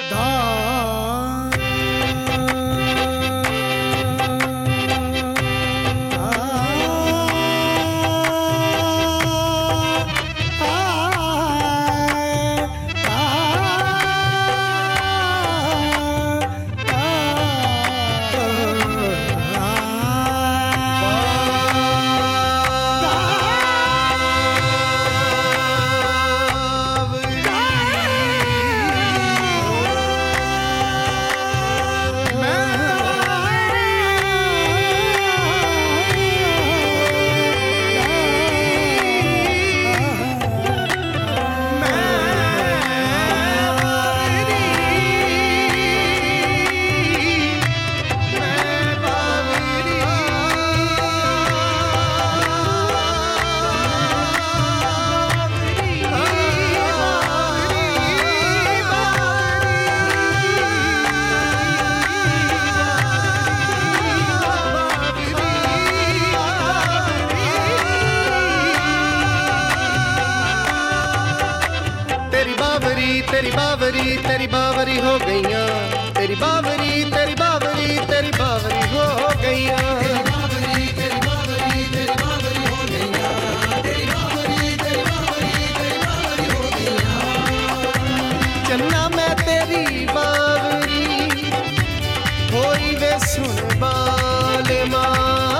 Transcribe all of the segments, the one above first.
तेरी बावरी हो गईया, तेरी बावरी तेरी बावरी तेरी बावरी हो गईया, तेरी बावरी तेरी बावरी तेरी बावरी हो गईया, तेरी बावरी तेरी बावरी तेरी बावरी हो गईया। चन्ना मैं तेरी बावरी होई वे सुन बाल मां,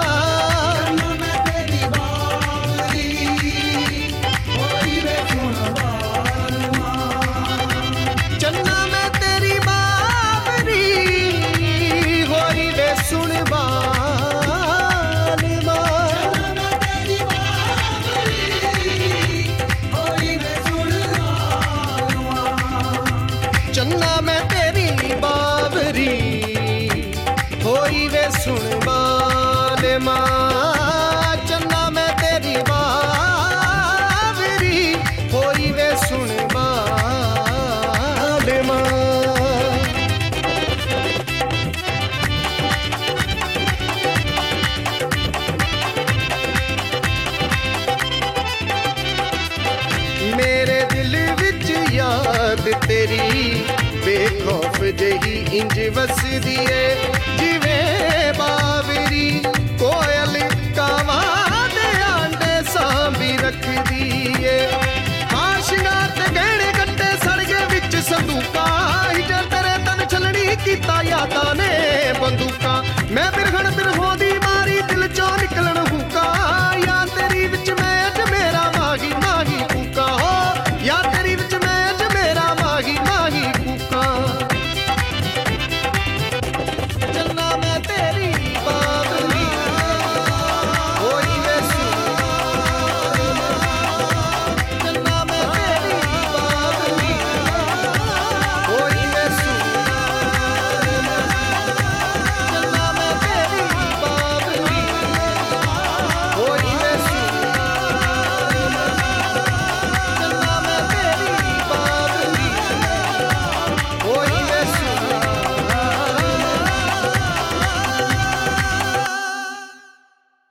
चन्ना मैं तेरी बावरी होई वे सुन बाल मां, चन्ना मैं तेरी बावरी होई वे सुन बाल मां। मेरे दिल विच याद तेरी बेखौफ जही इंज वसदी है, जिवें बावरी कोयल कावां दे आंडे सांभी रखदी है। हां शिंगार ते गहणे गट्टे सड़गे विच संदूका, हिटर तेरे तन छलनी कीता यादा